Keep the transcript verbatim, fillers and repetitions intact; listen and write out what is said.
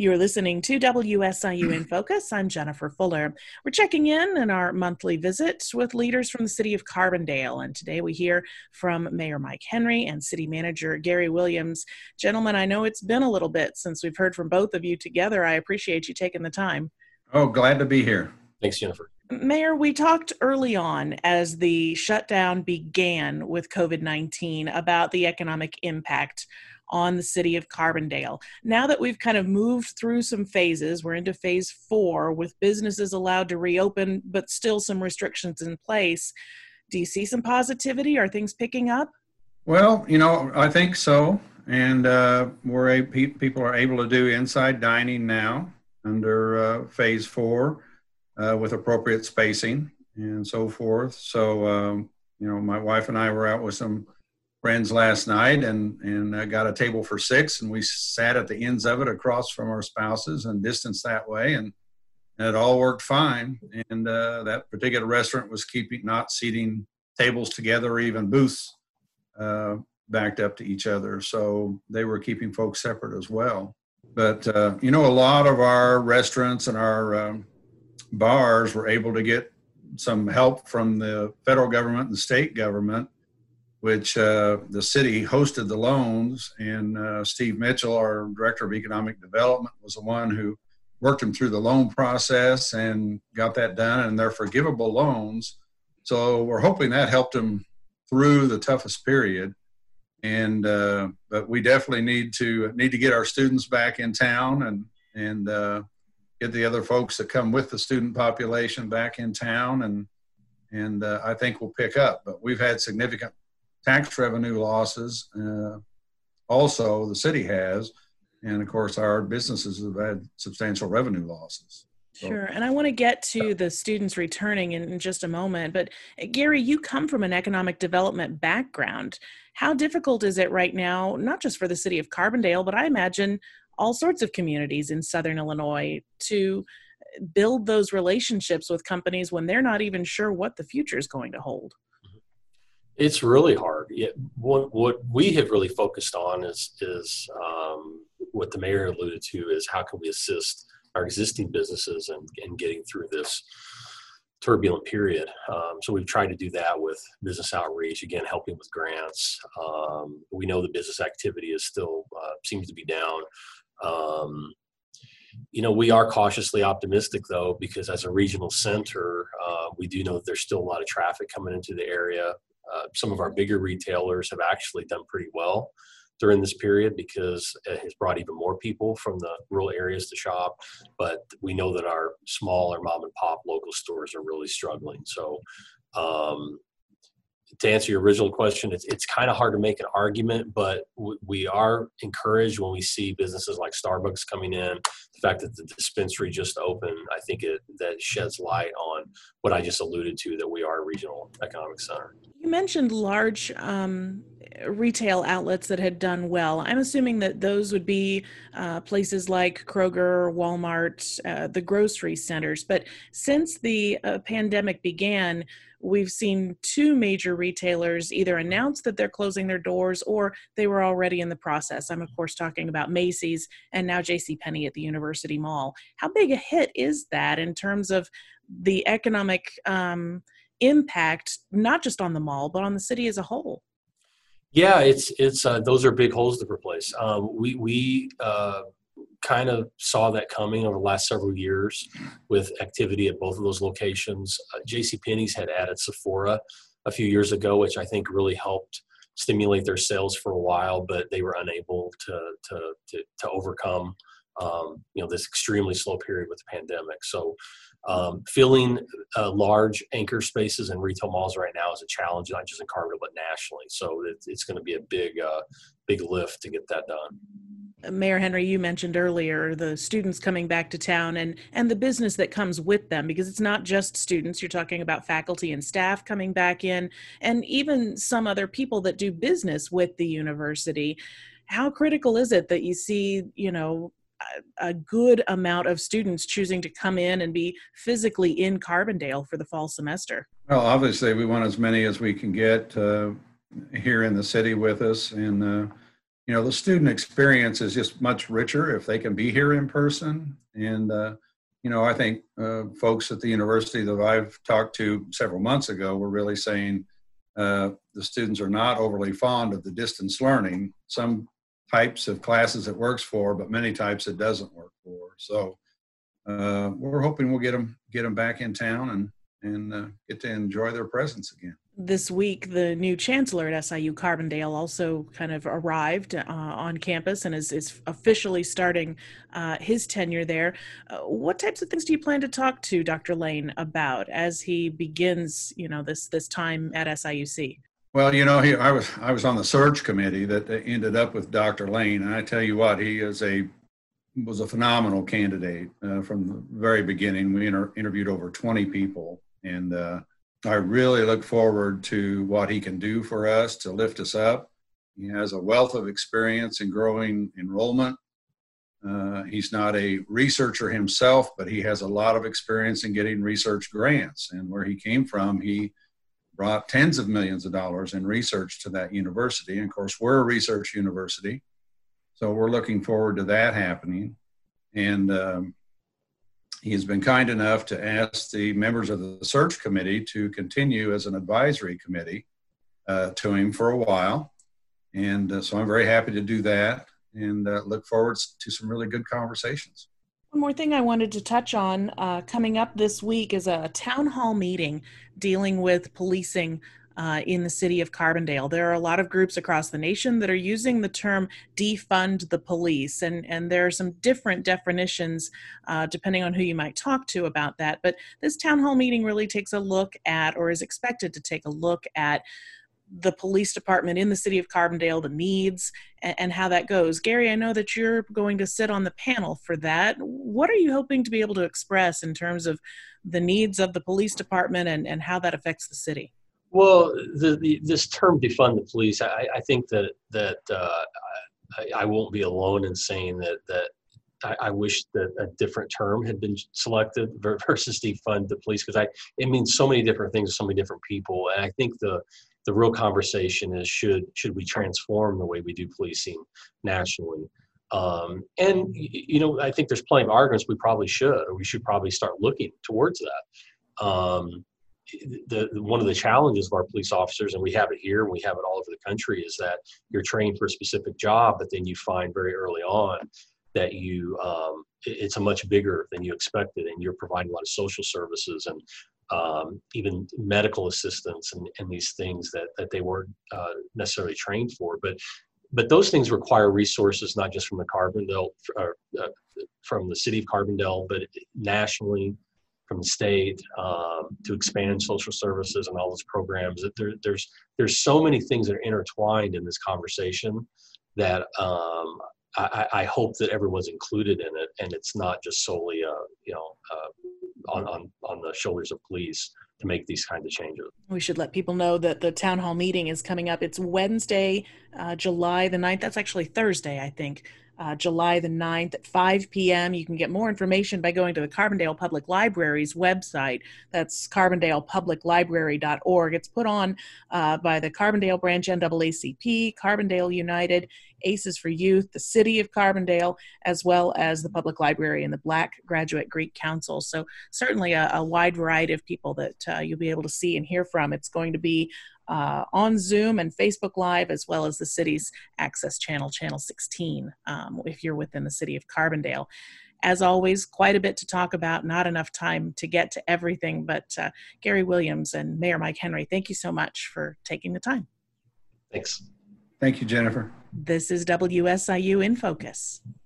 You're listening to W S I U In Focus. I'm Jennifer Fuller. We're checking in in our monthly visit with leaders from the city of Carbondale. And today we hear from Mayor Mike Henry and City Manager Gary Williams. Gentlemen, I know it's been a little bit since we've heard from both of you together. I appreciate you taking the time. Oh, glad to be here. Thanks, Jennifer. Mayor, we talked early on as the shutdown began with COVID nineteen about the economic impact on the city of Carbondale. Now that we've kind of moved through some phases, we're into phase four with businesses allowed to reopen, but still some restrictions in place. Do you see some positivity? Are things picking up? Well, you know, I think so. And uh, we're a, pe- people are able to do inside dining now under uh, phase four uh, with appropriate spacing and so forth. So, um, you know, my wife and I were out with some friends last night and and uh, got a table for six, and we sat at the ends of it across from our spouses and distanced that way, and, and it all worked fine. And uh, that particular restaurant was keeping not seating tables together or even booths uh, backed up to each other, so they were keeping folks separate as well. But uh, you know, a lot of our restaurants and our um, bars were able to get some help from the federal government and the state government, which uh, the city hosted the loans, and uh, Steve Mitchell, our Director of Economic Development, was the one who worked them through the loan process and got that done, and they're forgivable loans. So we're hoping that helped them through the toughest period. And uh, but we definitely need to need to get our students back in town and and uh, get the other folks that come with the student population back in town, and and uh, I think we'll pick up. But we've had significant tax revenue losses. Uh, also, the city has, and of course, our businesses have had substantial revenue losses. So, sure. And I want to get to the students returning in, in just a moment. But uh, Gary, you come from an economic development background. How difficult is it right now, not just for the city of Carbondale, but I imagine all sorts of communities in Southern Illinois, to build those relationships with companies when they're not even sure what the future is going to hold? It's really hard. Yeah, what what we have really focused on is is um, what the mayor alluded to, is how can we assist our existing businesses and in, in getting through this turbulent period. Um, so we've tried to do that with business outreach, again, helping with grants. Um, we know the business activity is still uh, seems to be down. Um, You know, we are cautiously optimistic, though, because as a regional center, uh, we do know that there's still a lot of traffic coming into the area. Uh, some of our bigger retailers have actually done pretty well during this period because it has brought even more people from the rural areas to shop. But we know that our smaller mom and pop local stores are really struggling. So um, to answer your original question, it's, it's kind of hard to make an argument, but w- we are encouraged when we see businesses like Starbucks coming in. The fact that the dispensary just opened, I think it that sheds light on what I just alluded to, that we are a regional economic center. You mentioned large um, retail outlets that had done well. I'm assuming that those would be uh, places like Kroger, Walmart, uh, the grocery centers. But since the uh, pandemic began, we've seen two major retailers either announce that they're closing their doors or they were already in the process. I'm, of course, talking about Macy's and now JCPenney at the University Mall. How big a hit is that in terms of the economic um, impact, not just on the mall, but on the city as a whole? Yeah, it's it's uh, those are big holes to replace. Um, we we uh, kind of saw that coming over the last several years with activity at both of those locations. Uh, JCPenney's had added Sephora a few years ago, which I think really helped stimulate their sales for a while, but they were unable to to to, to overcome um, you know this extremely slow period with the pandemic. So. Um, filling uh, large anchor spaces in retail malls right now is a challenge, not just in Carbondale, but nationally. So it, it's going to be a big, uh, big lift to get that done. Mayor Henry, you mentioned earlier the students coming back to town and, and the business that comes with them, because it's not just students. You're talking about faculty and staff coming back in, and even some other people that do business with the university. How critical is it that you see, you know, a good amount of students choosing to come in and be physically in Carbondale for the fall semester? well, obviously, we want as many as we can get uh, here in the city with us, and uh, you know, the student experience is just much richer if they can be here in person. And, uh, you know, I think uh, folks at the university that I've talked to several months ago were really saying uh, the students are not overly fond of the distance learning. Some types of classes it works for, but many types it doesn't work for. So uh, we're hoping we'll get them, get them back in town and, and uh, get to enjoy their presence again. This week, the new chancellor at S I U Carbondale also kind of arrived uh, on campus and is, is officially starting uh, his tenure there. Uh, what types of things do you plan to talk to Doctor Lane about as he begins, you know, this this time at S I U C? Well, you know, he, I was I was on the search committee that ended up with Doctor Lane, and I tell you what, he is a was a phenomenal candidate uh, from the very beginning. We inter- interviewed over twenty people, and uh, I really look forward to what he can do for us to lift us up. He has a wealth of experience in growing enrollment. Uh, he's not a researcher himself, but he has a lot of experience in getting research grants. And where he came from, he brought tens of millions of dollars in research to that university. And of course, we're a research university, so we're looking forward to that happening. And um, he has been kind enough to ask the members of the search committee to continue as an advisory committee uh, to him for a while. And uh, so I'm very happy to do that and uh, look forward to some really good conversations. One more thing I wanted to touch on uh, coming up this week is a town hall meeting dealing with policing Uh, in the city of Carbondale. There are a lot of groups across the nation that are using the term defund the police, and, and there are some different definitions uh, depending on who you might talk to about that. But this town hall meeting really takes a look at, or is expected to take a look at, the police department in the city of Carbondale, the needs, and, and how that goes. Gary, I know that you're going to sit on the panel for that. What are you hoping to be able to express in terms of the needs of the police department and, and how that affects the city? Well, the, the, this term defund the police, I, I think that that uh, I, I won't be alone in saying that that I, I wish that a different term had been selected versus defund the police, because I it means so many different things to so many different people. And I think the the real conversation is should should we transform the way we do policing nationally? Um, and you know, I think there's plenty of arguments we probably should, or we should probably start looking towards that. Um, The, the one of the challenges of our police officers, and we have it here and we have it all over the country, is that you're trained for a specific job, but then you find very early on that you um, it, it's a much bigger than you expected, and you're providing a lot of social services and um, even medical assistance and, and these things that that they weren't uh, necessarily trained for. But but those things require resources, not just from the Carbondale, uh, uh, from the city of Carbondale, but nationally, from the state, um, to expand social services and all those programs. That there, there's there's so many things that are intertwined in this conversation that um, I, I hope that everyone's included in it, and it's not just solely uh, you know uh, on on on the shoulders of police to make these kinds of changes. We should let people know that the town hall meeting is coming up. It's Wednesday, uh, July the ninth. That's actually Thursday, I think. Uh, July the ninth at five p.m. You can get more information by going to the Carbondale Public Library's website. That's carbondale public library dot org. It's put on uh, by the Carbondale Branch N double A C P, Carbondale United, Aces for Youth, the City of Carbondale, as well as the Public Library and the Black Graduate Greek Council. So certainly a, a wide variety of people that uh, you'll be able to see and hear from. It's going to be Uh, on Zoom and Facebook Live, as well as the city's access channel, Channel sixteen, um, if you're within the city of Carbondale. As always, quite a bit to talk about, not enough time to get to everything, but uh, Gary Williams and Mayor Mike Henry, thank you so much for taking the time. Thanks. Thank you, Jennifer. This is W S I U In Focus.